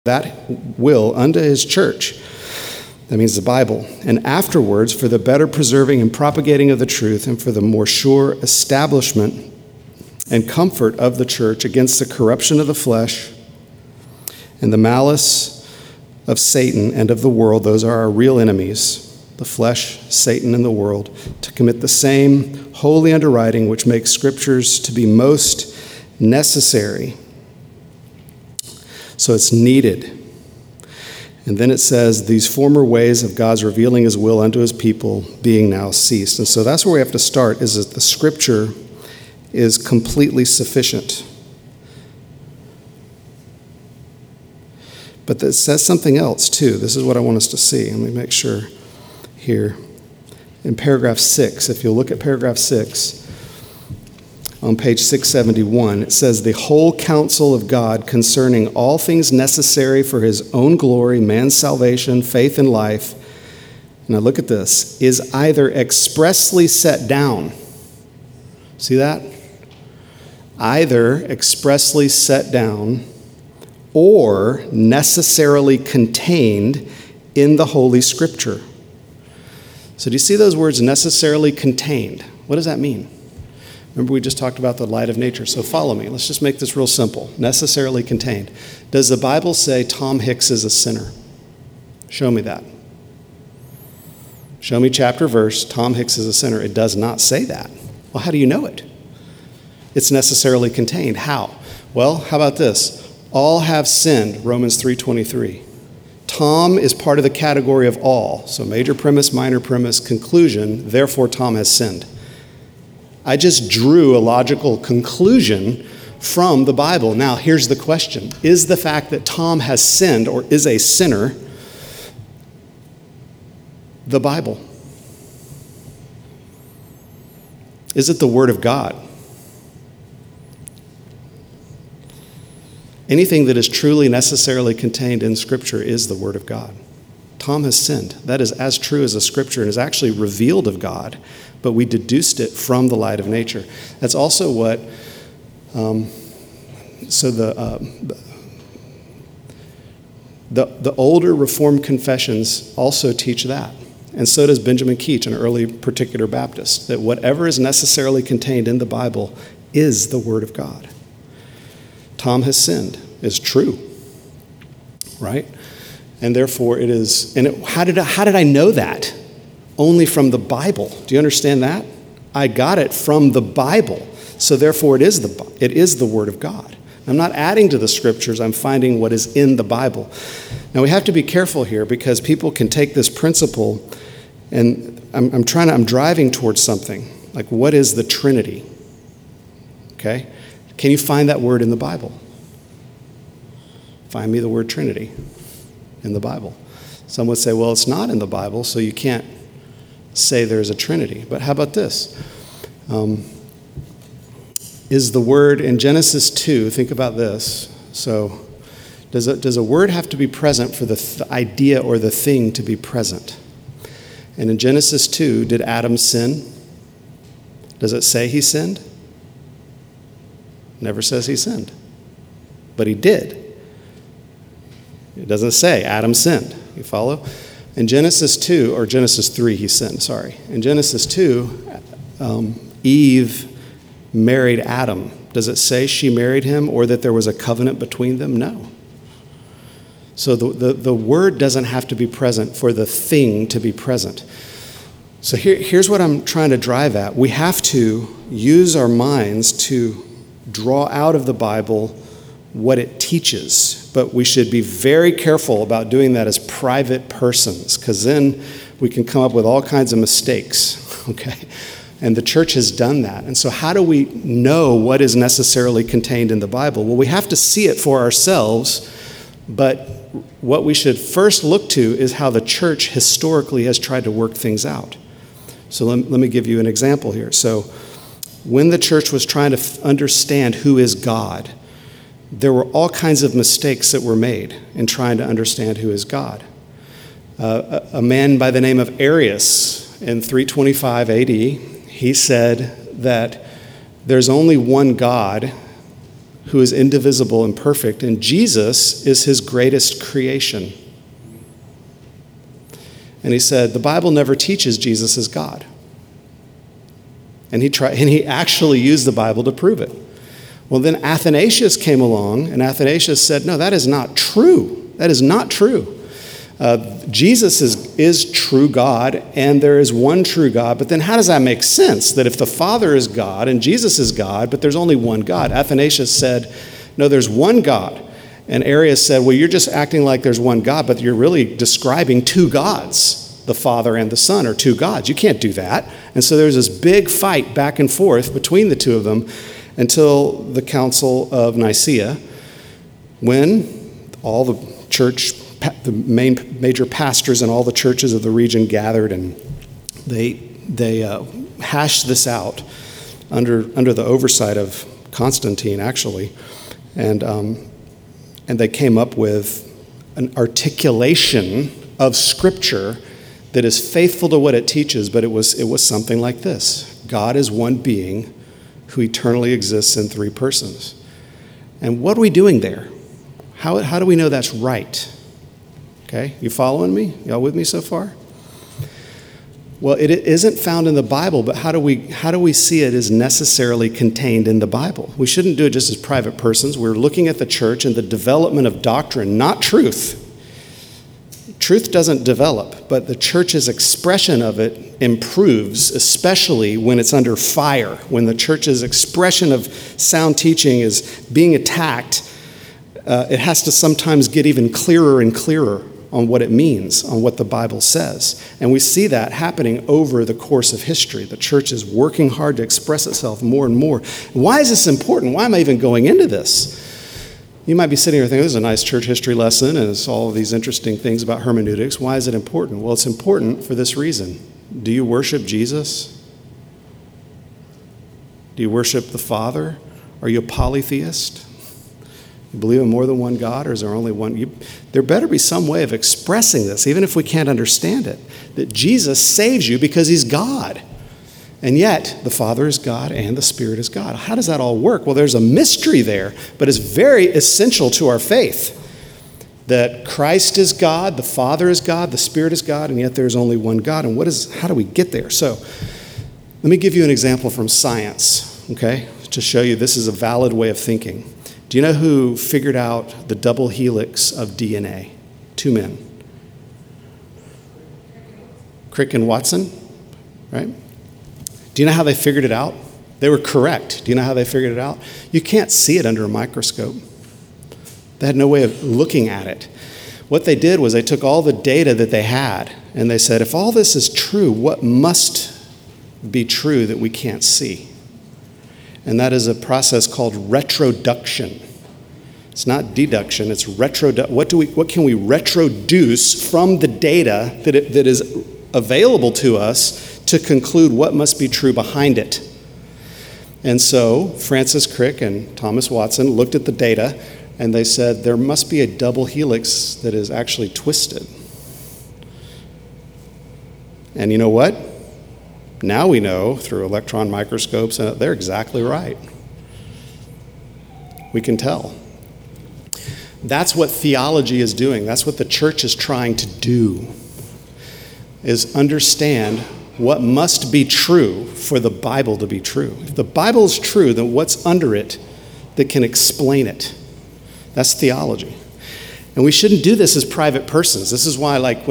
that will unto his church. That means the Bible. And afterwards, for the better preserving and propagating of the truth, and for the more sure establishment and comfort of the church against the corruption of the flesh and the malice of Satan and of the world. Those are our real enemies, the flesh, Satan, and the world, to commit the same holy underwriting which makes scriptures to be most necessary. So it's needed. And then it says, these former ways of God's revealing his will unto his people being now ceased. And so that's where we have to start, is that the scripture is completely sufficient. But it says something else too. This is what I want us to see. Let me make sure here. In paragraph 6, if you'll look at paragraph 6, on page 671, it says, the whole counsel of God concerning all things necessary for his own glory, man's salvation, faith, and life. Now look at this, is either expressly set down. See that? Either expressly set down or necessarily contained in the Holy Scripture. So do you see those words, necessarily contained? What does that mean? Remember, we just talked about the light of nature. So follow me. Let's just make this real simple. Necessarily contained. Does the Bible say Tom Hicks is a sinner? Show me that. Show me chapter, verse, Tom Hicks is a sinner. It does not say that. Well, how do you know it? It's necessarily contained. How? Well, how about this? All have sinned, Romans 3:23. Tom is part of the category of all. So major premise, minor premise, conclusion, therefore Tom has sinned. I just drew a logical conclusion from the Bible. Now, here's the question. Is the fact that Tom has sinned or is a sinner the Bible? Is it the Word of God? Anything that is truly necessarily contained in Scripture is the Word of God. Tom has sinned. That is as true as the Scripture and is actually revealed of God, but we deduced it from the light of nature. That's also what, the older Reformed confessions also teach that. And so does Benjamin Keach, an early particular Baptist, that whatever is necessarily contained in the Bible is the Word of God. Tom has sinned is true, right? And therefore it is, how did I know that? Only from the Bible. Do you understand that? I got it from the Bible. So therefore it is the Word of God. I'm not adding to the Scriptures, I'm finding what is in the Bible. Now we have to be careful here because people can take this principle and I'm driving towards something. Like, what is the Trinity? Okay? Can you find that word in the Bible? Find me the word Trinity in the Bible. Some would say, well, it's not in the Bible, so you can't say there's a Trinity. But how about this? Is the word in Genesis 2, think about this. So does a word have to be present for the idea or the thing to be present? And in Genesis 2, did Adam sin? Does it say he sinned? Never says he sinned. But he did. It doesn't say Adam sinned. You follow? In Genesis 2, or Genesis 3, he sinned, sorry. In Genesis 2, Eve married Adam. Does it say she married him or that there was a covenant between them? No. So the word doesn't have to be present for the thing to be present. So here's what I'm trying to drive at. We have to use our minds to draw out of the Bible what it teaches, but we should be very careful about doing that as private persons, because then we can come up with all kinds of mistakes, okay? And the church has done that. And so how do we know what is necessarily contained in the Bible? Well, we have to see it for ourselves, but what we should first look to is how the church historically has tried to work things out. So let me give you an example here. So when the church was trying to understand who is God, there were all kinds of mistakes that were made in trying to understand who is God. A man by the name of Arius in 325 AD, he said that there's only one God who is indivisible and perfect, and Jesus is his greatest creation. And he said, the Bible never teaches Jesus is God. And he actually used the Bible to prove it. Well, then Athanasius came along, and Athanasius said, no, that is not true. That is not true. Jesus is true God, and there is one true God. But then how does that make sense? That if the Father is God and Jesus is God, but there's only one God? Athanasius said, no, there's one God. And Arius said, well, you're just acting like there's one God, but you're really describing two gods. The Father and the Son are two gods. You can't do that. And so there's this big fight back and forth between the two of them until the Council of Nicaea, when all the church, the major pastors and all the churches of the region gathered, and they hashed this out under the oversight of Constantine, actually, and they came up with an articulation of Scripture that is faithful to what it teaches, but it was something like this: God is one being who eternally exists in three persons. And what are we doing there? How do we know that's right? Okay, you following me? Y'all with me so far? Well, it isn't found in the Bible, but how do we see it as necessarily contained in the Bible? We shouldn't do it just as private persons. We're looking at the church and the development of doctrine, not truth. Truth doesn't develop, but the church's expression of it improves, especially when it's under fire, when the church's expression of sound teaching is being attacked. It has to sometimes get even clearer and clearer on what it means, on what the Bible says. And we see that happening over the course of history. The church is working hard to express itself more and more. Why is this important? Why am I even going into this? You might be sitting here thinking, this is a nice church history lesson, and it's all of these interesting things about hermeneutics. Why is it important? Well, it's important for this reason. Do you worship Jesus? Do you worship the Father? Are you a polytheist? You believe in more than one God, or is there only one? There better be some way of expressing this, even if we can't understand it, that Jesus saves you because he's God. And yet, the Father is God and the Spirit is God. How does that all work? Well, there's a mystery there, but it's very essential to our faith. That Christ is God, the Father is God, the Spirit is God, and yet there's only one God. And how do we get there? So, let me give you an example from science, okay, to show you this is a valid way of thinking. Do you know who figured out the double helix of DNA? Two men. Crick and Watson, right? Do you know how they figured it out? They were correct. Do you know how they figured it out? You can't see it under a microscope. They had no way of looking at it. What they did was they took all the data that they had, and they said, if all this is true, what must be true that we can't see? And that is a process called retroduction. It's not deduction, it's retroduction. What can we retroduce from the data that is available to us to conclude what must be true behind it? And so Francis Crick and Thomas Watson looked at the data, and they said there must be a double helix that is actually twisted. And you know what? Now we know through electron microscopes, and they're exactly right. We can tell. That's what theology is doing. That's what the church is trying to do, is understand what must be true for the Bible to be true. If the Bible is true, then what's under it that can explain it? That's theology. And we shouldn't do this as private persons. This is why, like,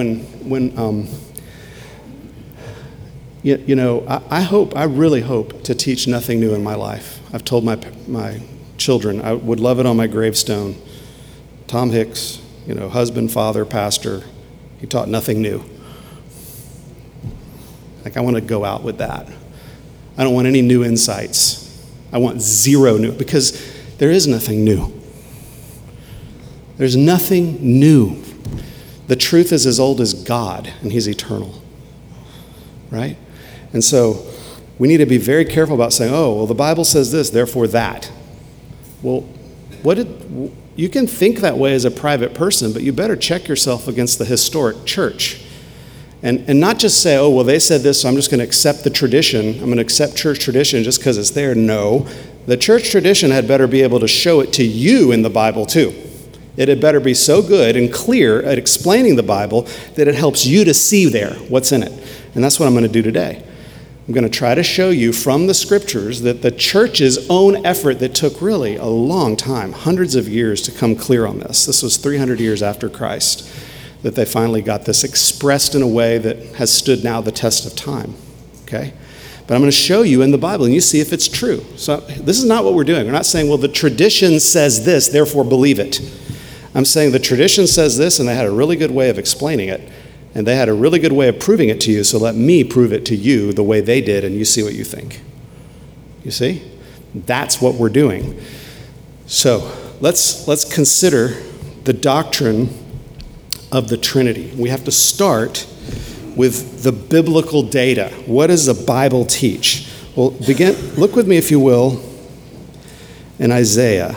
I really hope to teach nothing new in my life. I've told my children I would love it on my gravestone. Tom Hicks, husband, father, pastor, he taught nothing new. Like, I want to go out with that. I don't want any new insights. I want zero new, because there is nothing new. There's nothing new. The truth is as old as God, and he's eternal, right? And so we need to be very careful about saying, oh, well, the Bible says this, therefore that. Well, you can think that way as a private person, but you better check yourself against the historic church. And not just say, oh, well, they said this, so I'm just going to accept the tradition. I'm going to accept church tradition just because it's there. No, the church tradition had better be able to show it to you in the Bible too. It had better be so good and clear at explaining the Bible that it helps you to see there what's in it. And that's what I'm going to do today. I'm going to try to show you from the scriptures that the church's own effort that took really a long time, hundreds of years to come clear on this. This was 300 years after Christ that they finally got this expressed in a way that has stood now the test of time. Okay? But I'm going to show you in the Bible, and you see if it's true. So this is not what we're doing. We're not saying, well, the tradition says this, therefore believe it. I'm saying the tradition says this, and they had a really good way of explaining it, and they had a really good way of proving it to you, so let me prove it to you the way they did, and you see what you think. You see? That's what we're doing. So let's consider the doctrine of the Trinity. We have to start with the biblical data. What does the Bible teach? Well, look with me, if you will, in Isaiah.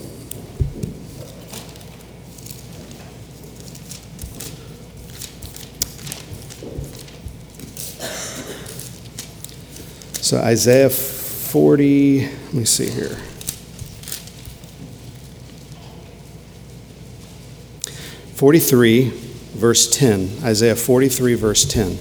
So Isaiah 40, let me see here. 43, verse 10. Isaiah 43, verse 10.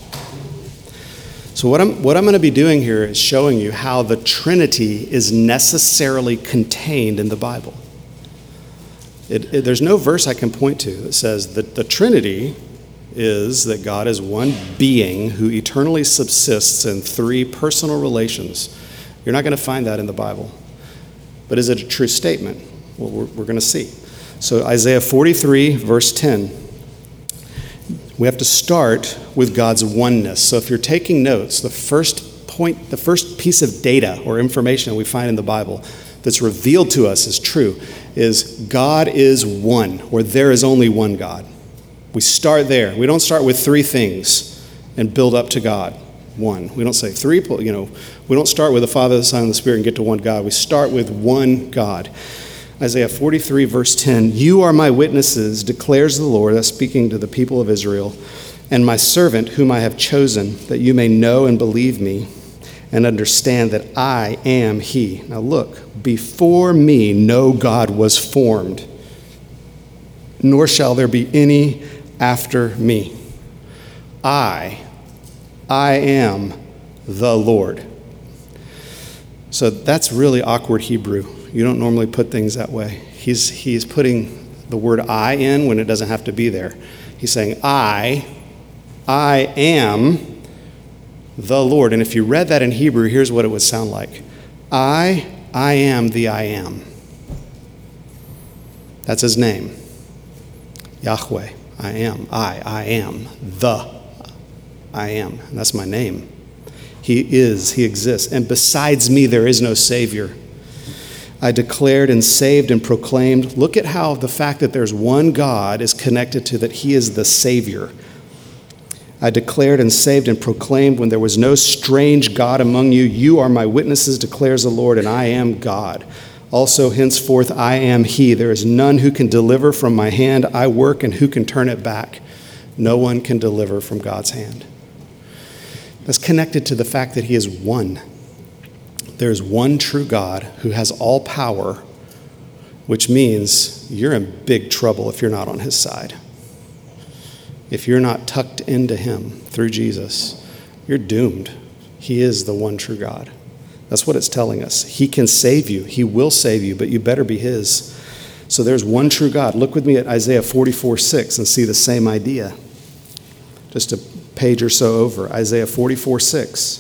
So what I'm going to be doing here is showing you how the Trinity is necessarily contained in the Bible. There's no verse I can point to that says that the Trinity is that God is one being who eternally subsists in three personal relations. You're not going to find that in the Bible. But is it a true statement? Well, we're going to see. So Isaiah 43, verse 10. We have to start with God's oneness. So if you're taking notes, the first piece of data or information we find in the Bible that's revealed to us as true is God is one, or there is only one God. We start there. We don't start with three things and build up to God. One. We don't say three, we don't start with the Father, the Son, and the Spirit and get to one God. We start with one God. Isaiah 43, verse 10, "You are my witnesses, declares the Lord," that's speaking to the people of Israel, "and my servant whom I have chosen, that you may know and believe me and understand that I am he." Now look, before me no God was formed, nor shall there be any after me. I am the Lord. So that's really awkward Hebrew. You don't normally put things that way. He's putting the word I in when it doesn't have to be there. He's saying, I am the Lord. And if you read that in Hebrew, here's what it would sound like. I am the I am. That's his name. Yahweh. I am. I am the I am. And that's my name. He exists. And besides me, there is no Savior. I declared and saved and proclaimed. Look at how the fact that there's one God is connected to that he is the Savior. I declared and saved and proclaimed when there was no strange God among you. You are my witnesses, declares the Lord, and I am God. Also, henceforth, I am he. There is none who can deliver from my hand. I work, and who can turn it back? No one can deliver from God's hand. That's connected to the fact that he is one. There is one true God who has all power, which means you're in big trouble if you're not on his side. If you're not tucked into him through Jesus, you're doomed. He is the one true God. That's what it's telling us. He can save you. He will save you, but you better be his. So there's one true God. Look with me at Isaiah 44:6 and see the same idea. Just a page or so over. Isaiah 44:6.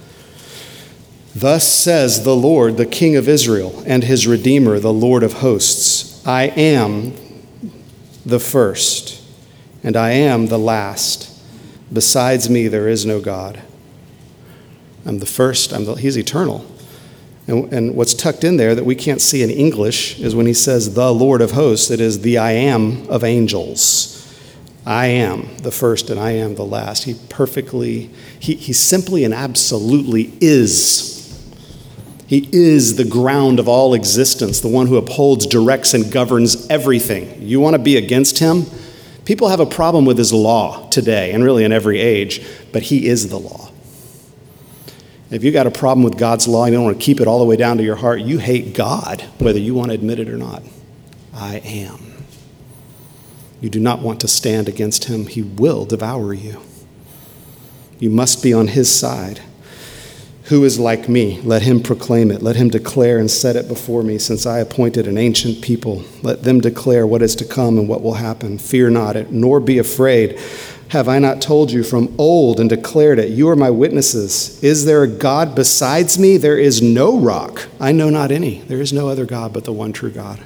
Thus says the Lord, the King of Israel, and his Redeemer, the Lord of hosts. I am the first, and I am the last. Besides me, there is no God. I'm the first. He's eternal. And what's tucked in there that we can't see in English is when he says the Lord of hosts, it is the I am of angels. I am the first and I am the last. He simply and absolutely is. He is the ground of all existence, the one who upholds, directs, and governs everything. You want to be against him? People have a problem with his law today, and really in every age, but he is the law. If you got a problem with God's law and you don't want to keep it all the way down to your heart, you hate God, whether you want to admit it or not. I am. You do not want to stand against him. He will devour you. You must be on his side. Who is like me? Let him proclaim it. Let him declare and set it before me, since I appointed an ancient people. Let them declare what is to come and what will happen. Fear not, nor be afraid. Have I not told you from old and declared it? You are my witnesses. Is there a God besides me? There is no rock. I know not any. There is no other God but the one true God.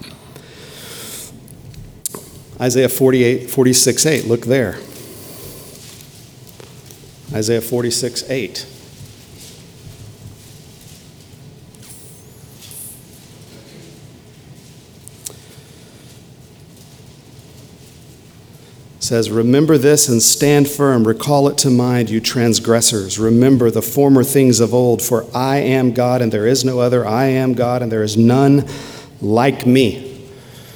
Isaiah 46:8. Look there. Isaiah 46:8. Says, remember this and stand firm. Recall it to mind, you transgressors. Remember the former things of old, for I am God and there is no other. I am God and there is none like me.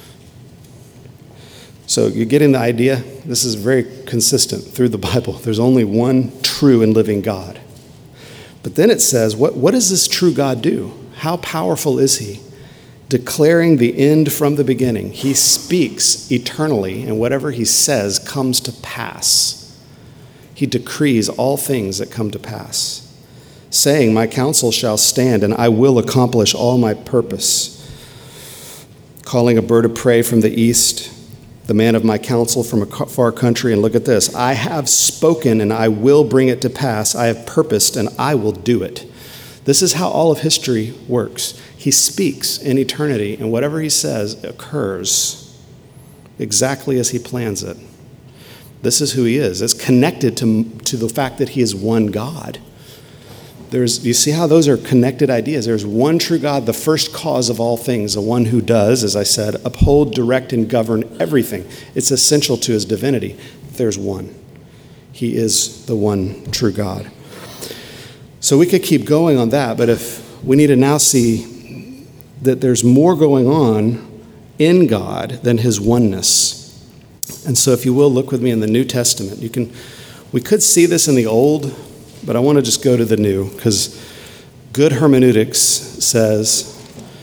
So you're getting the idea? This is very consistent through the Bible. There's only one true and living God. But then it says, what does this true God do? How powerful is he? Declaring the end from the beginning. He speaks eternally, and whatever he says comes to pass. He decrees all things that come to pass, saying, my counsel shall stand, and I will accomplish all my purpose. Calling a bird of prey from the east, the man of my counsel from a far country, and look at this. I have spoken, and I will bring it to pass. I have purposed, and I will do it. This is how all of history works. He speaks in eternity, and whatever he says occurs exactly as he plans it. This is who he is. It's connected to the fact that he is one God. You see how those are connected ideas? There's one true God, the first cause of all things, the one who does, as I said, uphold, direct, and govern everything. It's essential to his divinity. There's one. He is the one true God. So we could keep going on that, but if we need to now see that there's more going on in God than his oneness. And so if you will, look with me in the New Testament. We could see this in the Old, but I want to just go to the New, because good hermeneutics says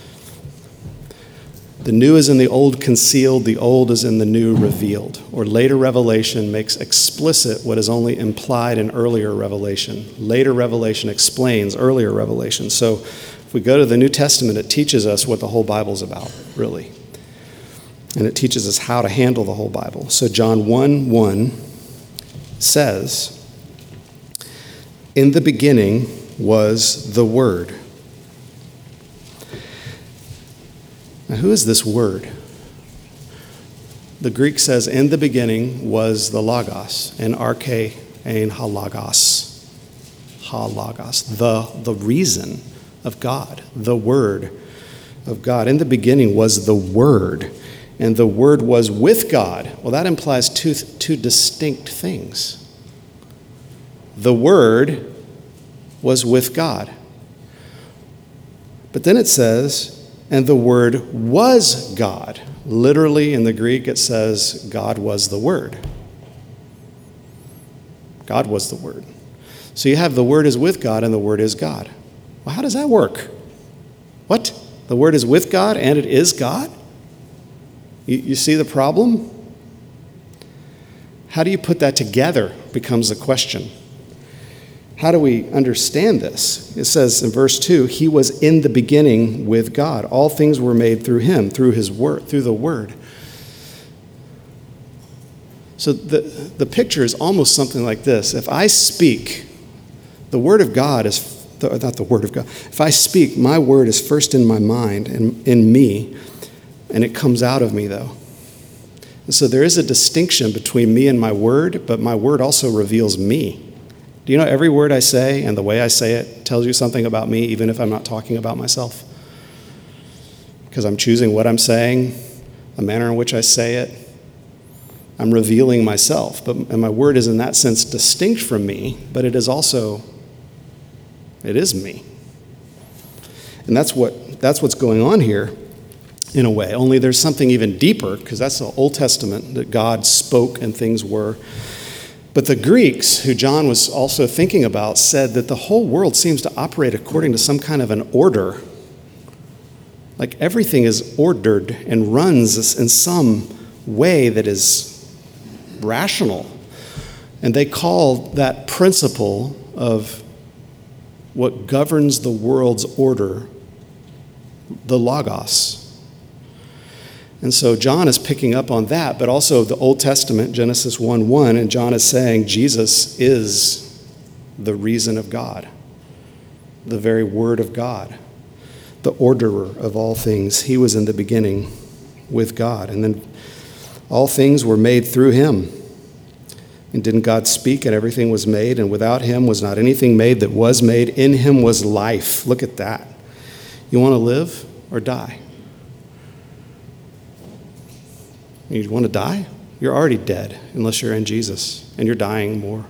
the new is in the old concealed, the old is in the new revealed. Or later revelation makes explicit what is only implied in earlier revelation. Later revelation explains earlier revelation. So if we go to the New Testament, it teaches us what the whole Bible's about, really. And it teaches us how to handle the whole Bible. So John 1:1 says, in the beginning was the Word. Now, who is this Word? The Greek says, in the beginning was the Logos, and arche ein halagos. Halagos, the reason of God, the Word of God. In the beginning was the Word, and the Word was with God. Well, that implies two distinct things. The Word was with God. But then it says, and the Word was God. Literally in the Greek it says, God was the Word. God was the Word. So you have the Word is with God and the Word is God. Well, how does that work? What? The Word is with God and it is God? You see the problem? How do you put that together becomes the question. How do we understand this? It says in verse 2, he was in the beginning with God. All things were made through him, through his word, through the Word. So the picture is almost something like this. If I speak, the Word of God is, not the Word of God. If I speak, my word is first in my mind and in me, and it comes out of me, though. And so there is a distinction between me and my word, but my word also reveals me. Do you know every word I say and the way I say it tells you something about me, even if I'm not talking about myself? Because I'm choosing what I'm saying, the manner in which I say it. I'm revealing myself. And my word is in that sense distinct from me, but it is also, it is me. And that's what's going on here in a way. Only there's something even deeper, because that's the Old Testament, that God spoke and things were. But the Greeks, who John was also thinking about, said that the whole world seems to operate according to some kind of an order. Like everything is ordered and runs in some way that is rational. And they called that principle of what governs the world's order the Logos. And so John is picking up on that, but also the Old Testament, Genesis 1:1, and John is saying Jesus is the reason of God, the very word of God, the orderer of all things. He was in the beginning with God, and then all things were made through him. And didn't God speak and everything was made, and without him was not anything made that was made. In him was life. Look at that. You want to live or die? You want to die? You're already dead unless you're in Jesus, and you're dying more.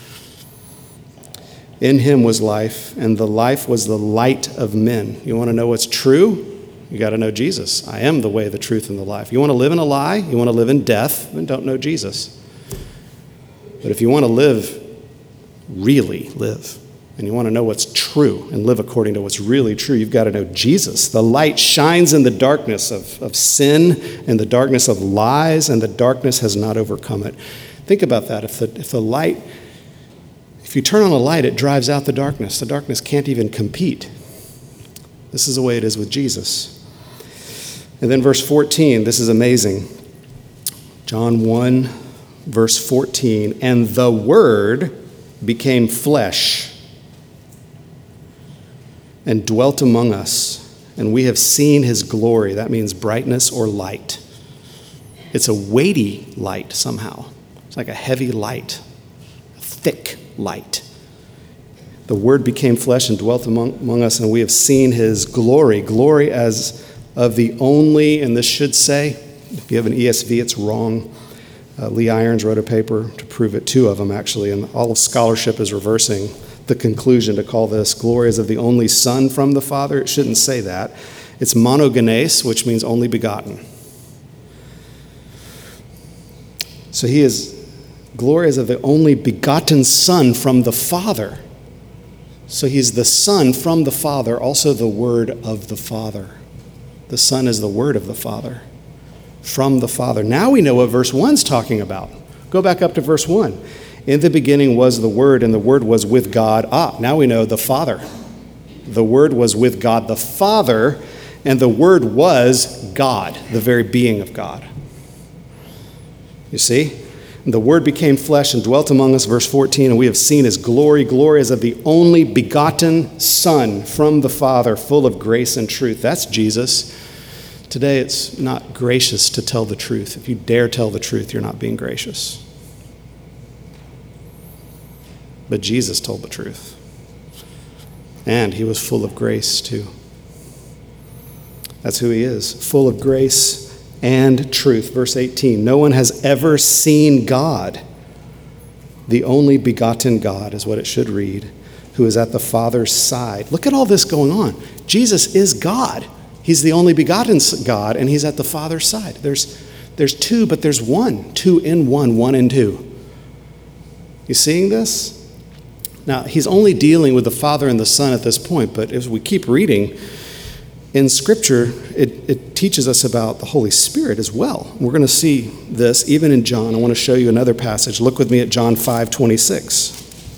In him was life, and the life was the light of men. You want to know what's true? You got to know Jesus. I am the way, the truth, and the life. You want to live in a lie? You want to live in death? Then don't know Jesus. But if you want to live, really live, and you want to know what's true and live according to what's really true, you've got to know Jesus. The light shines in the darkness of sin and the darkness of lies, and the darkness has not overcome it. Think about that. If you turn on a light, it drives out the darkness. The darkness can't even compete. This is the way it is with Jesus. And then verse 14, this is amazing. John 1, verse 14, and the Word became flesh and dwelt among us, and we have seen his glory. That means brightness or light. It's a weighty light somehow. It's like a heavy light, a thick light. The Word became flesh and dwelt among us, and we have seen his glory. Glory as of the only, and this should say, if you have an ESV, it's wrong. Lee Irons wrote a paper to prove it, 2 of them actually, and all of scholarship is reversing the conclusion to call this glory as of the only Son from the Father. It shouldn't say that. It's monogenes, which means only begotten. So he is glory as of the only begotten Son from the Father. So he's the Son from the Father, also the Word of the Father. The Son is the Word of the Father, from the Father. Now we know what verse 1's talking about. Go back up to verse 1. In the beginning was the Word, and the Word was with God. Now we know the Father. The Word was with God the Father, and the Word was God, the very being of God. You see? And the Word became flesh and dwelt among us, verse 14, and we have seen his glory. Glory as of the only begotten Son from the Father, full of grace and truth. That's Jesus. Today it's not gracious to tell the truth. If you dare tell the truth, you're not being gracious. But Jesus told the truth. And he was full of grace too. That's who he is, full of grace and truth. Verse 18, no one has ever seen God. The only begotten God is what it should read, who is at the Father's side. Look at all this going on. Jesus is God. He's the only begotten God, and he's at the Father's side. There's 2, but there's 1. 2 in 1, 1 in 2. You seeing this? Now, he's only dealing with the Father and the Son at this point, but as we keep reading, in Scripture, it teaches us about the Holy Spirit as well. We're going to see this even in John. I want to show you another passage. Look with me at John 5:26.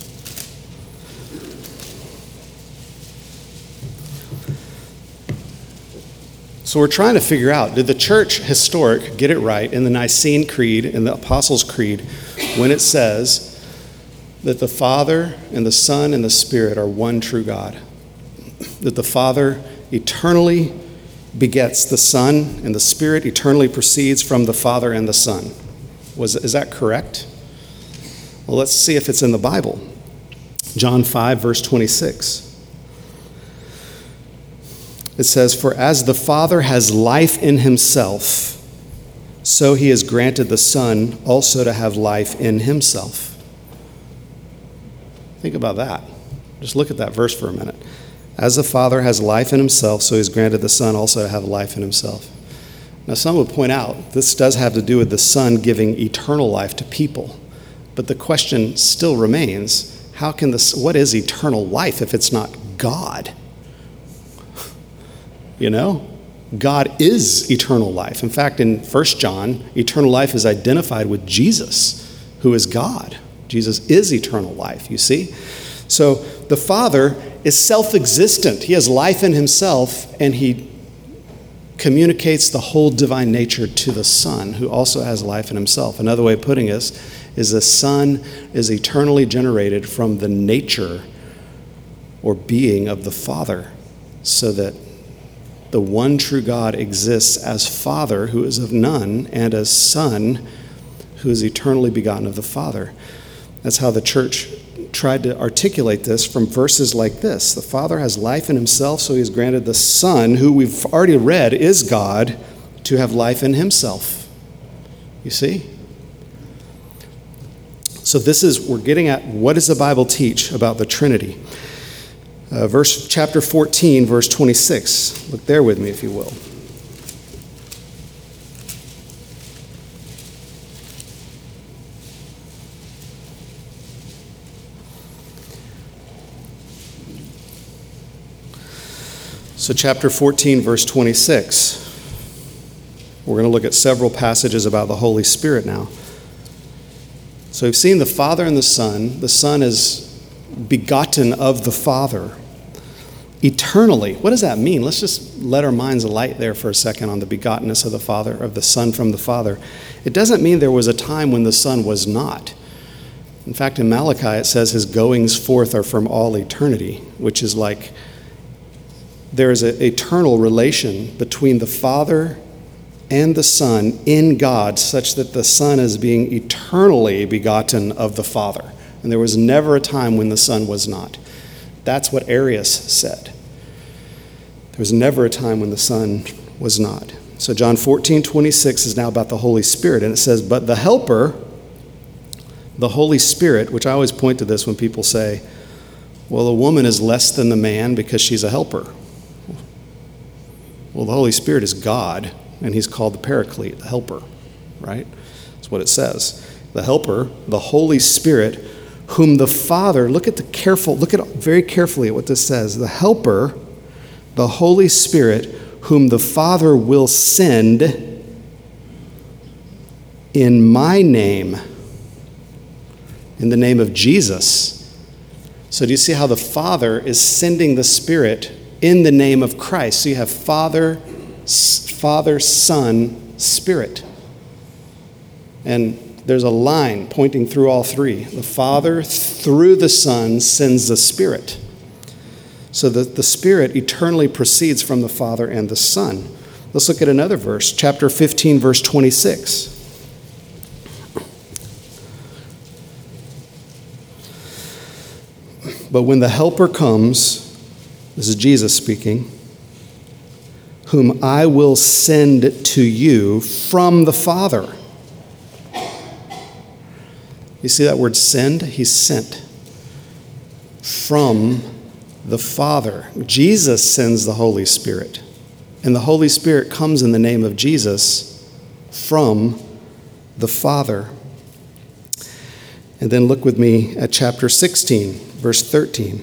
So we're trying to figure out, did the church historic get it right in the Nicene Creed, in the Apostles' Creed, when it says that the Father and the Son and the Spirit are one true God? That the Father eternally begets the Son, and the Spirit eternally proceeds from the Father and the Son. Is that correct? Well, let's see if it's in the Bible. John 5, verse 26. It says, for as the Father has life in himself, so he has granted the Son also to have life in himself. Think about that. Just look at that verse for a minute. As the Father has life in himself, so he's granted the Son also to have life in himself. Now, some would point out this does have to do with the Son giving eternal life to people. But the question still remains, what is eternal life if it's not God? You know? God is eternal life. In fact, in 1 John, eternal life is identified with Jesus, who is God. Jesus is eternal life, you see? So the Father is self-existent. He has life in himself, and he communicates the whole divine nature to the Son, who also has life in himself. Another way of putting this is the Son is eternally generated from the nature or being of the Father, so that the one true God exists as Father, who is of none, and as Son, who is eternally begotten of the Father. That's how the church tried to articulate this from verses like this. The Father has life in himself, so he has granted the Son, who we've already read is God, to have life in himself. You see? So we're getting at, what does the Bible teach about the Trinity? Chapter 14, verse 26. Look there with me, if you will. So chapter 14, verse 26. We're going to look at several passages about the Holy Spirit now. So we've seen the Father and the Son. The Son is begotten of the Father eternally. What does that mean? Let's just let our minds alight there for a second on the begottenness of the Father, of the Son from the Father. It doesn't mean there was a time when the Son was not. In fact, in Malachi it says his goings forth are from all eternity, which is like there is an eternal relation between the Father and the Son in God, such that the Son is being eternally begotten of the Father. And there was never a time when the Son was not. That's what Arius said. There was never a time when the Son was not. So John 14:26 is now about the Holy Spirit, and it says, but the Helper, the Holy Spirit, which I always point to this when people say, well, a woman is less than the man because she's a helper. Well, the Holy Spirit is God, and he's called the Paraclete, the helper, right? That's what it says. The Helper, the Holy Spirit, whom the Father, look at very carefully at what this says. The Helper, the Holy Spirit, whom the Father will send in my name, in the name of Jesus. So do you see how the Father is sending the Spirit in the name of Christ? So you have Father, Son, Spirit. And there's a line pointing through all three. The Father, through the Son, sends the Spirit. So the Spirit eternally proceeds from the Father and the Son. Let's look at another verse, chapter 15, verse 26. But when the Helper comes, this is Jesus speaking, whom I will send to you from the Father. You see that word send? He's sent from the Father. Jesus sends the Holy Spirit, and the Holy Spirit comes in the name of Jesus from the Father. And then look with me at chapter 16, verse 13.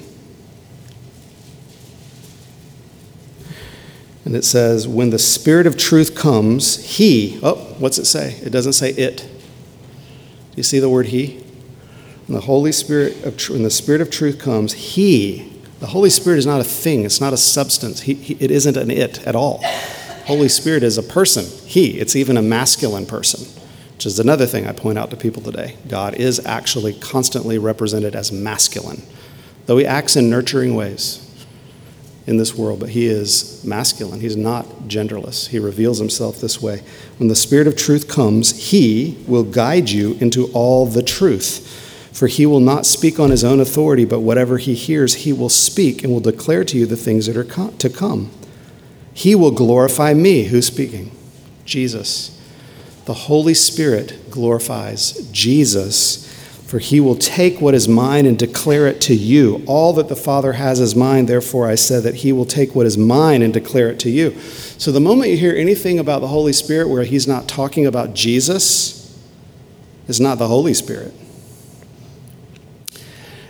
And it says, when the Spirit of truth comes, what's it say? It doesn't say it. Do you see the word he? When the Holy Spirit when the Spirit of truth comes, the Holy Spirit is not a thing. It's not a substance. It isn't an it at all. Holy Spirit is a person. It's even a masculine person, which is another thing I point out to people today. God is actually constantly represented as masculine, though he acts in nurturing ways in this world, but he is masculine. He's not genderless. He reveals himself this way. When the Spirit of truth comes, he will guide you into all the truth. For he will not speak on his own authority, but whatever he hears, he will speak and will declare to you the things that are to come. He will glorify me. Who's speaking? Jesus. The Holy Spirit glorifies Jesus, for he will take what is mine and declare it to you. All that the Father has is mine, therefore I said that he will take what is mine and declare it to you. So the moment you hear anything about the Holy Spirit where he's not talking about Jesus, it's not the Holy Spirit.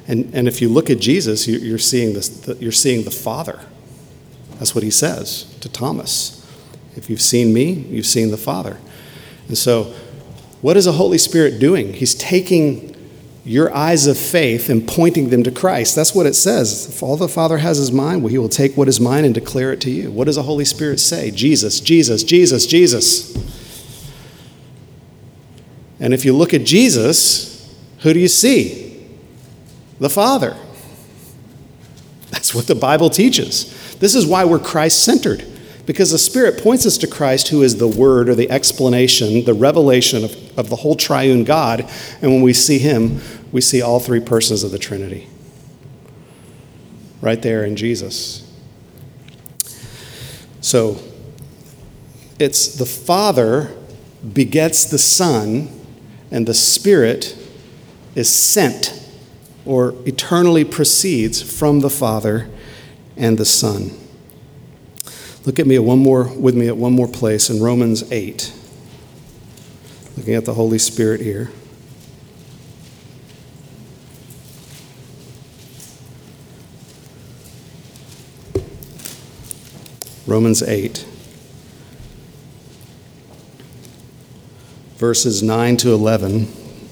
And if you look at Jesus, you're seeing you're seeing the Father. That's what he says to Thomas. If you've seen me, you've seen the Father. And so, what is the Holy Spirit doing? He's taking your eyes of faith and pointing them to Christ. That's what it says. If all the Father has is mine, well, he will take what is mine and declare it to you. What does the Holy Spirit say? Jesus, Jesus, Jesus, Jesus. And if you look at Jesus, who do you see? The Father. That's what the Bible teaches. This is why we're Christ-centered, because the Spirit points us to Christ, who is the Word or the explanation, the revelation of the whole triune God. And when we see him, we see all three persons of the Trinity right there in Jesus. So it's the Father begets the Son, and the Spirit is sent or eternally proceeds from the Father and the Son. Look at me with me at one more place in Romans 8. Looking at the Holy Spirit here. Romans 8, verses 9 to 11.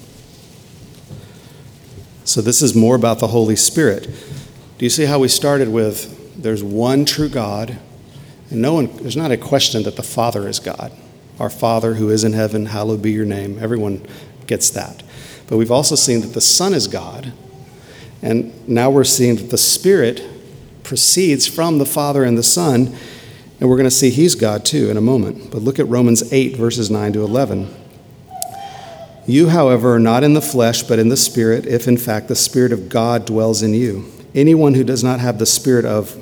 So this is more about the Holy Spirit. Do you see how we started with there's one true God, and there's not a question that the Father is God. Our Father who is in heaven, hallowed be your name. Everyone gets that. But we've also seen that the Son is God, and now we're seeing that the Spirit proceeds from the Father and the Son, and we're going to see he's God too in a moment. But look at Romans 8, verses 9 to 11. You, however, are not in the flesh, but in the Spirit, if in fact the Spirit of God dwells in you. Anyone who does not have the Spirit of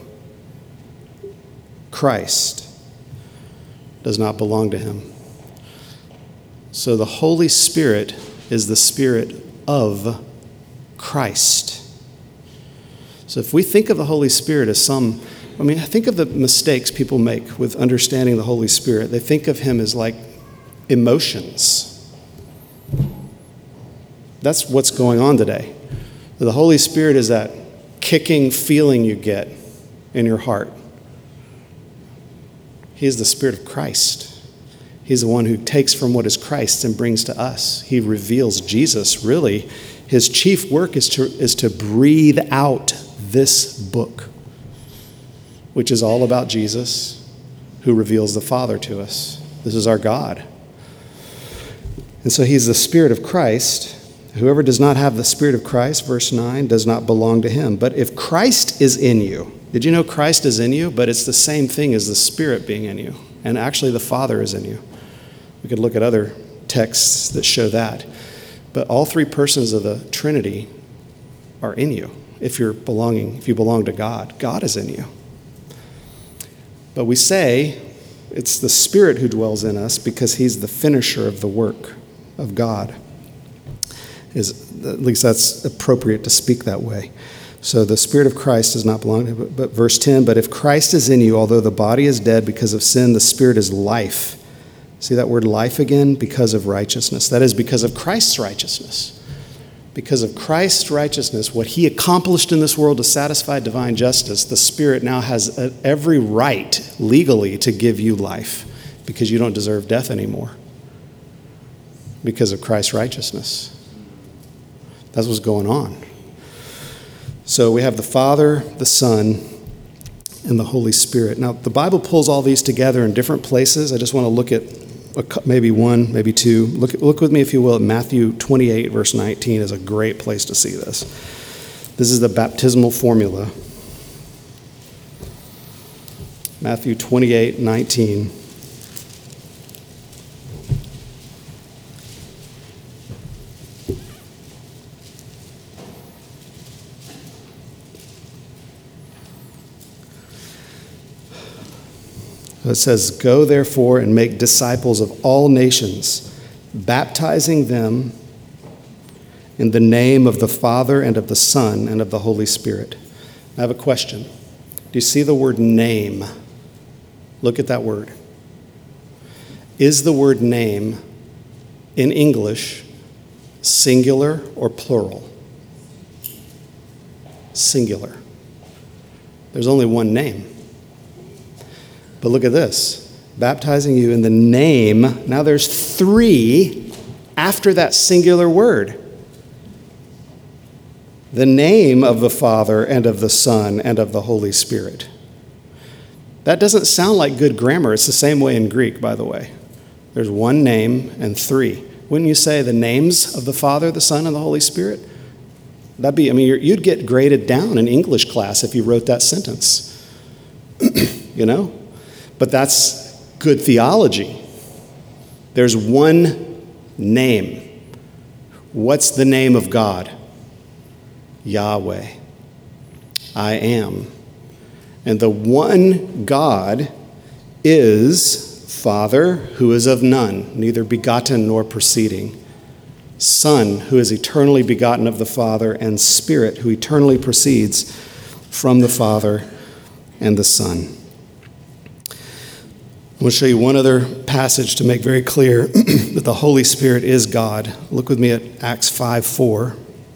Christ does not belong to him. So the Holy Spirit is the Spirit of Christ. So if we think of the Holy Spirit as think of the mistakes people make with understanding the Holy Spirit. They think of him as like emotions. That's what's going on today. The Holy Spirit is that kicking feeling you get in your heart. He is the Spirit of Christ. He's the one who takes from what is Christ's and brings to us. He reveals Jesus. Really, his chief work is to breathe out this book, which is all about Jesus, who reveals the Father to us. This is our God. And so he's the Spirit of Christ. Whoever does not have the Spirit of Christ, verse 9, does not belong to him. But if Christ is in you, did you know Christ is in you? But it's the same thing as the Spirit being in you. And actually the Father is in you. We could look at other texts that show that. But all three persons of the Trinity are in you. If you belong to God, God is in you. But we say it's the Spirit who dwells in us because he's the finisher of the work of God. At least that's appropriate to speak that way. So the Spirit of Christ does not belong to him. But verse 10, but if Christ is in you, although the body is dead because of sin, the Spirit is life. See that word life again? Because of righteousness. That is because of Christ's righteousness. Because of Christ's righteousness, what he accomplished in this world to satisfy divine justice, the Spirit now has every right legally to give you life because you don't deserve death anymore because of Christ's righteousness. That's what's going on. So we have the Father, the Son, and the Holy Spirit. Now, the Bible pulls all these together in different places. I just want to look at maybe one, maybe two. Look with me, if you will, at Matthew 28, verse 19 is a great place to see this. This is the baptismal formula. Matthew 28, 19. It says, go therefore and make disciples of all nations, baptizing them in the name of the Father and of the Son and of the Holy Spirit. I have a question. Do you see the word name? Look at that word. Is the word name in English singular or plural? singular. There's only one name. But look at this. Baptizing you in the name. Now there's three after that singular word. The name of the Father and of the Son and of the Holy Spirit. That doesn't sound like good grammar. It's the same way in Greek, by the way. There's one name and three. Wouldn't you say the names of the Father, the Son, and the Holy Spirit? You'd get graded down in English class if you wrote that sentence. You know? But that's good theology. There's one name. What's the name of God? Yahweh. I am. And the one God is Father, who is of none, neither begotten nor proceeding. Son, who is eternally begotten of the Father, and Spirit, who eternally proceeds from the Father and the Son. I'm going to show you one other passage to make very clear that the Holy Spirit is God. Look with me at Acts 5:4.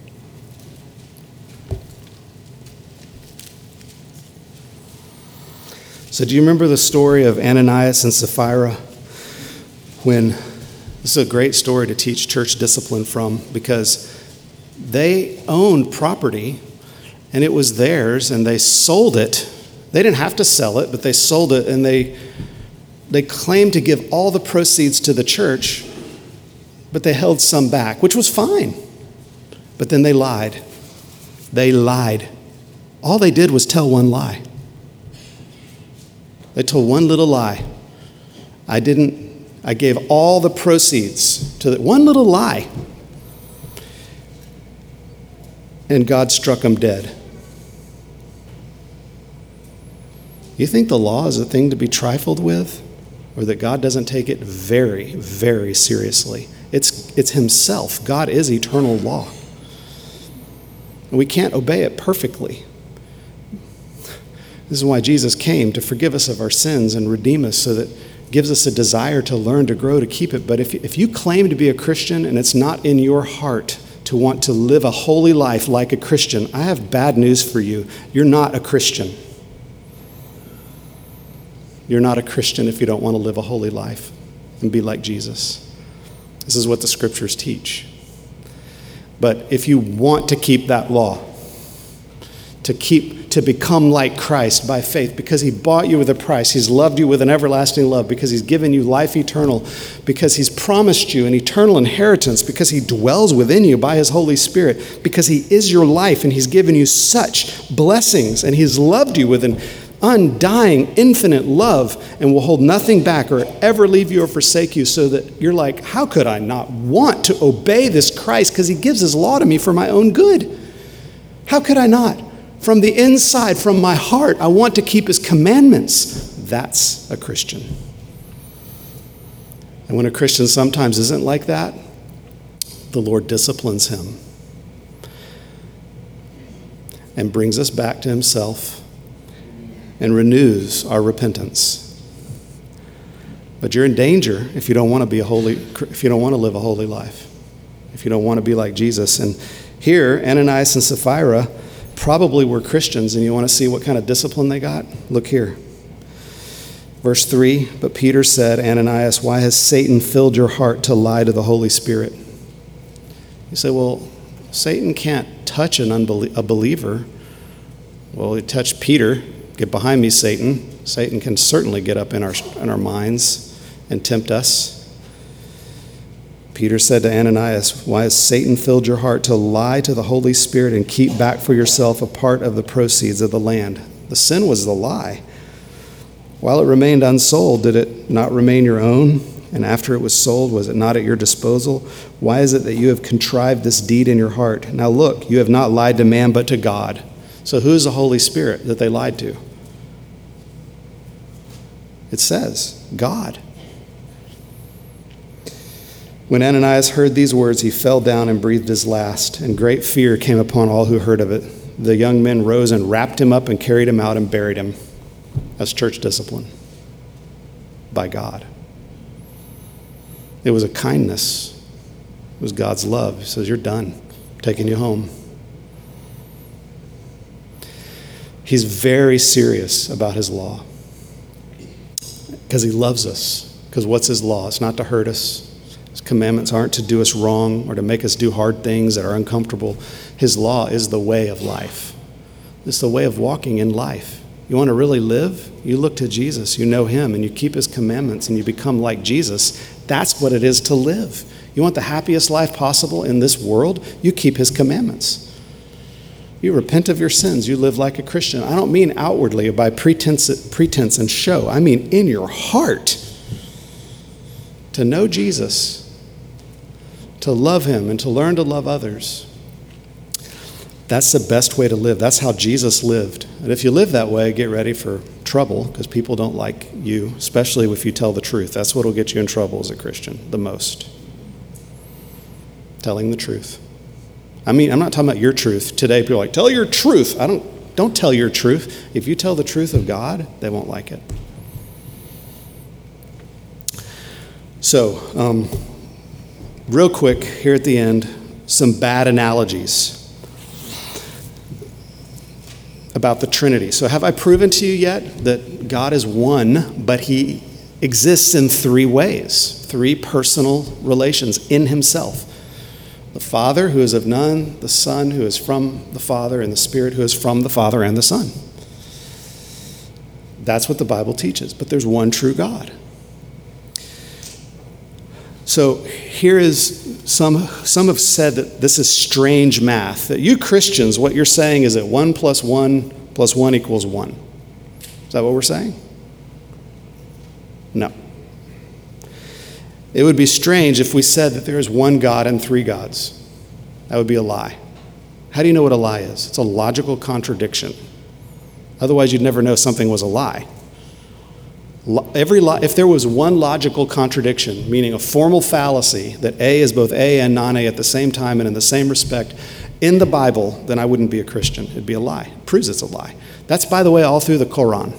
So do you remember the story of Ananias and Sapphira? This is a great story to teach church discipline from, because they owned property and it was theirs and they sold it. They didn't have to sell it, but they sold it, and they claimed to give all the proceeds to the church, but they held some back, which was fine. But then they lied. They lied. All they did was tell one lie. They told one little lie. I gave all the proceeds to one little lie. And God struck them dead. You think the law is a thing to be trifled with? Or that God doesn't take it very, very seriously? It's himself. God is eternal law. And we can't obey it perfectly. This is why Jesus came, to forgive us of our sins and redeem us, so that it gives us a desire to learn, to grow, to keep it. But if you claim to be a Christian and it's not in your heart to want to live a holy life like a Christian, I have bad news for you. You're not a Christian. You're not a Christian if you don't want to live a holy life and be like Jesus. This is what the scriptures teach. But if you want to keep that law, to become like Christ by faith, because he bought you with a price, he's loved you with an everlasting love, because he's given you life eternal, because he's promised you an eternal inheritance, because he dwells within you by his Holy Spirit, because he is your life and he's given you such blessings, and he's loved you with an undying, infinite love, and will hold nothing back or ever leave you or forsake you, so that you're like, how could I not want to obey this Christ, because he gives his law to me for my own good? How could I not? From the inside, from my heart, I want to keep his commandments. That's a Christian. And when a Christian sometimes isn't like that, the Lord disciplines him and brings us back to himself and renews our repentance. But you're in danger if you don't want to live a holy life, if you don't want to be like Jesus. And here, Ananias and Sapphira probably were Christians, and you want to see what kind of discipline they got? Look here. Verse 3, but Peter said, Ananias, why has Satan filled your heart to lie to the Holy Spirit? You say, well, Satan can't touch a believer. Well, he touched Peter. Get behind me, Satan. Satan can certainly get up in our minds and tempt us. Peter said to Ananias, why has Satan filled your heart to lie to the Holy Spirit and keep back for yourself a part of the proceeds of the land? The sin was the lie. While it remained unsold, did it not remain your own? And after it was sold, was it not at your disposal? Why is it that you have contrived this deed in your heart? Now look, you have not lied to man, but to God. So who is the Holy Spirit that they lied to? It says, God. When Ananias heard these words, he fell down and breathed his last, and great fear came upon all who heard of it. The young men rose and wrapped him up and carried him out and buried him. That's church discipline by God. It was a kindness. It was God's love. He says, you're done. I'm taking you home. He's very serious about his law because he loves us. Because what's his law? It's not to hurt us. His commandments aren't to do us wrong or to make us do hard things that are uncomfortable. His law is the way of life. It's the way of walking in life. You want to really live? You look to Jesus, you know him, and you keep his commandments, and you become like Jesus. That's what it is to live. You want the happiest life possible in this world? You keep his commandments. You repent of your sins. You live like a Christian. I don't mean outwardly by pretense and show. I mean in your heart. To know Jesus, to love him, and to learn to love others. That's the best way to live. That's how Jesus lived. And if you live that way, get ready for trouble, because people don't like you, especially if you tell the truth. That's what will get you in trouble as a Christian the most. Telling the truth. I mean, I'm not talking about your truth. Today, people are like, tell your truth. Don't tell your truth. If you tell the truth of God, they won't like it. So, real quick, here at the end, some bad analogies about the Trinity. So have I proven to you yet that God is one, but he exists in three ways, three personal relations in himself? The Father, who is of none, the Son, who is from the Father, and the Spirit, who is from the Father and the Son. That's what the Bible teaches, but there's one true God. So here is, some have said that this is strange math, that you Christians, what you're saying is that 1 + 1 + 1 = 1. Is that what we're saying? No. It would be strange if we said that there is one God and three gods. That would be a lie. How do you know what a lie is? It's a logical contradiction. Otherwise, you'd never know something was a lie. If there was one logical contradiction, meaning a formal fallacy, that A is both A and non-A at the same time and in the same respect in the Bible, then I wouldn't be a Christian. It'd be a lie. It proves it's a lie. That's, by the way, all through the Quran.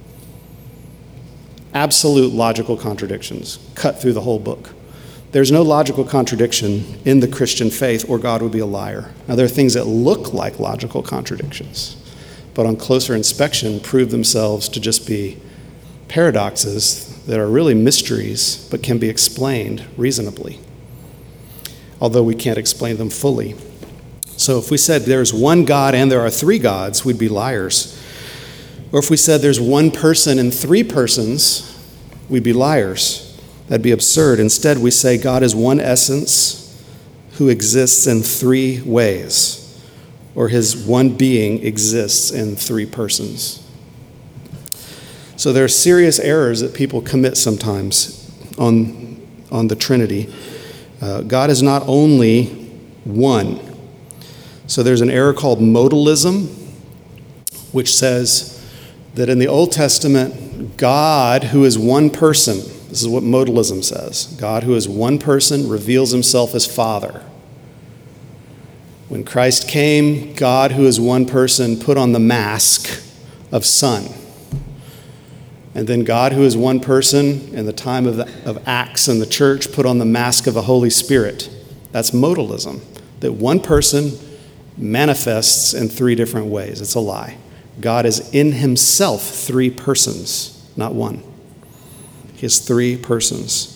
Absolute logical contradictions cut through the whole book. There's no logical contradiction in the Christian faith, or God would be a liar. Now, there are things that look like logical contradictions, but on closer inspection prove themselves to just be paradoxes that are really mysteries, but can be explained reasonably, although we can't explain them fully. So if we said there's one God and there are three gods, we'd be liars. Or if we said there's one person and three persons, we'd be liars. That'd be absurd. Instead, we say God is one essence who exists in three ways, or his one being exists in three persons. So there are serious errors that people commit sometimes on the Trinity. God is not only one. So there's an error called modalism, which says that in the Old Testament, God, who is one person, this is what modalism says, God, who is one person, reveals himself as Father. When Christ came, God, who is one person, put on the mask of Son. And then God, who is one person, in the time of Acts in the church, put on the mask of the Holy Spirit. That's modalism, that one person manifests in three different ways. It's a lie. God is in himself three persons, not one. He has three persons.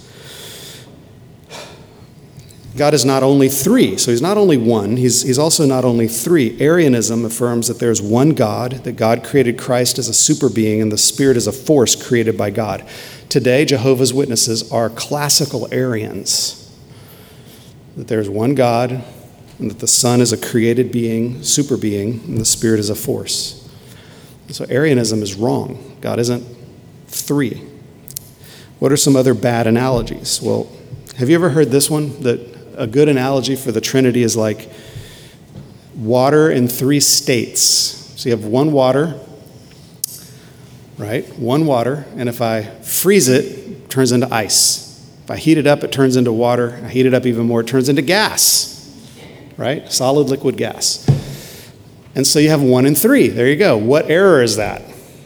God is not only three, so he's not only one, he's also not only three. Arianism affirms that there's one God, that God created Christ as a super being and the Spirit as a force created by God. Today, Jehovah's Witnesses are classical Arians, that there's one God and that the Son is a created being, super being, and the Spirit is a force. So Arianism is wrong. God isn't three. What are some other bad analogies? Well, have you ever heard this one? That a good analogy for the Trinity is like water in three states. So you have one water, right? One water, and if I freeze it, it turns into ice. If I heat it up, it turns into water. I heat it up even more, it turns into gas, right? Solid liquid gas. And so you have 1 and 3. There you go. What error is that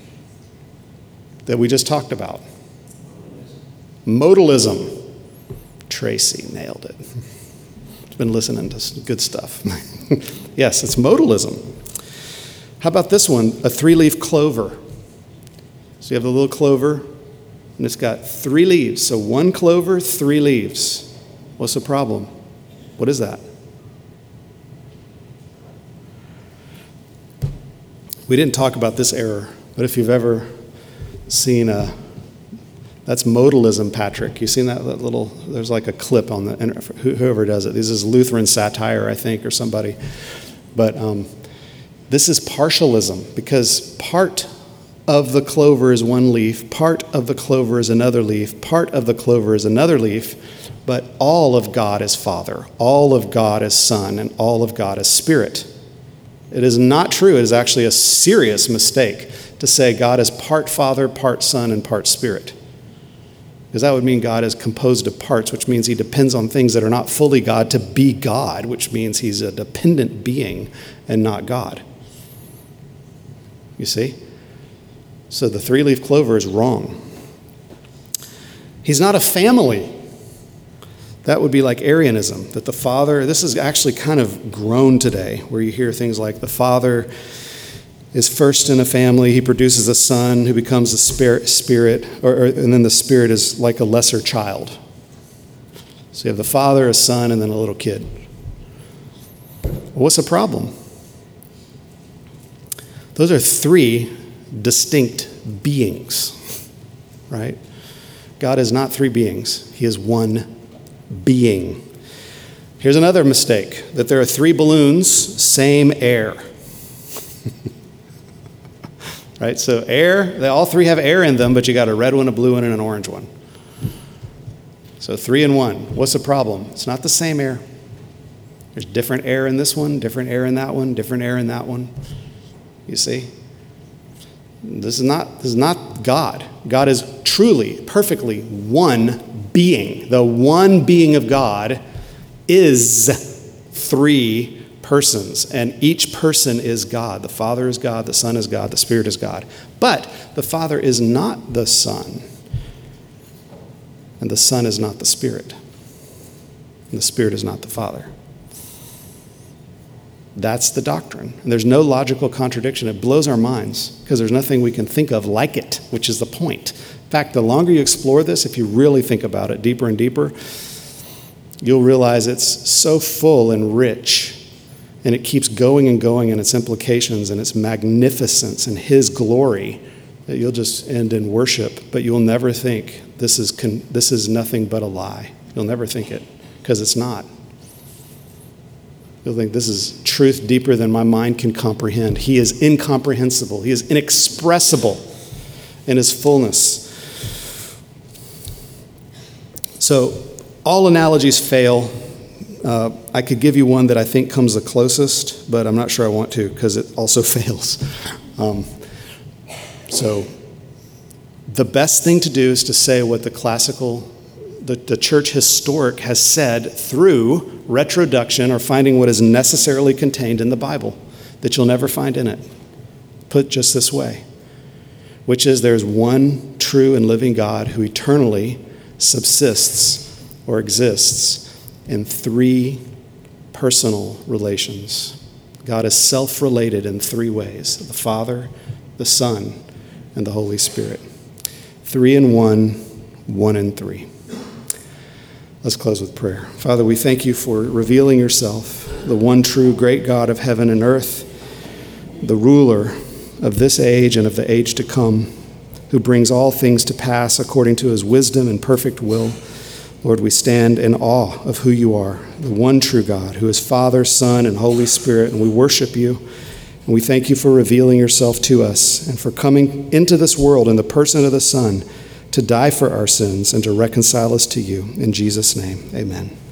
we just talked about? Modalism. Tracy nailed it. Been listening to some good stuff. Yes, it's modalism. How about this one? A 3-leaf clover. So you have the little clover, and it's got 3 leaves. So 1 clover, 3 leaves. What's the problem? What is that? We didn't talk about this error, but if you've ever seen that's modalism, Patrick. You seen that little, there's like a clip on the, whoever does it. This is Lutheran satire, I think, or somebody. But this is partialism, because part of the clover is 1 leaf, part of the clover is another leaf, part of the clover is another leaf, but all of God is Father, all of God is Son, and all of God is Spirit. It is not true. It is actually a serious mistake to say God is part Father, part Son, and part Spirit. Because that would mean God is composed of parts, which means he depends on things that are not fully God to be God, which means he's a dependent being and not God. You see? So the 3-leaf clover is wrong. He's not a family. That would be like Arianism, that the Father, this is actually kind of grown today, where you hear things like the Father is first in a family, he produces a son who becomes a spirit, and then the Spirit is like a lesser child. So you have the Father, a son, and then a little kid. Well, what's the problem? Those are 3 distinct beings, right? God is not 3 beings. He is 1 being. Here's another mistake, that there are 3 balloons, same air. Right? So air, they all 3 have air in them, but you got a red one, a blue one, and an orange one. So 3 in 1. What's the problem? It's not the same air. There's different air in this one, different air in that one, different air in that one. You see? This is not God. God is truly, perfectly 1 being. The 1 being of God is 3 persons, and each person is God. The Father is God, the Son is God, the Spirit is God. But the Father is not the Son, and the Son is not the Spirit, and the Spirit is not the Father. That's the doctrine. And there's no logical contradiction. It blows our minds because there's nothing we can think of like it, which is the point. In fact, the longer you explore this, if you really think about it deeper and deeper, you'll realize it's so full and rich, and it keeps going and going in its implications and its magnificence and his glory, that you'll just end in worship, but you'll never think this is nothing but a lie. You'll never think it, because it's not. You'll think this is truth deeper than my mind can comprehend. He is incomprehensible. He is inexpressible in his fullness. So all analogies fail. I could give you one that I think comes the closest, but I'm not sure I want to because it also fails. So the best thing to do is to say what the church historic has said through retroduction, or finding what is necessarily contained in the Bible that you'll never find in it. Put just this way, which is there's 1 true and living God who eternally subsists or exists in 3 personal relations. God is self-related in 3 ways: the Father, the Son, and the Holy Spirit. 3 in 1, 1 in 3. Let's close with prayer. Father, we thank you for revealing yourself, the one true great God of heaven and earth, the ruler of this age and of the age to come, who brings all things to pass according to his wisdom and perfect will. Lord, we stand in awe of who you are, the one true God, who is Father, Son, and Holy Spirit, and we worship you. And we thank you for revealing yourself to us and for coming into this world in the person of the Son to die for our sins and to reconcile us to you. In Jesus' name, amen.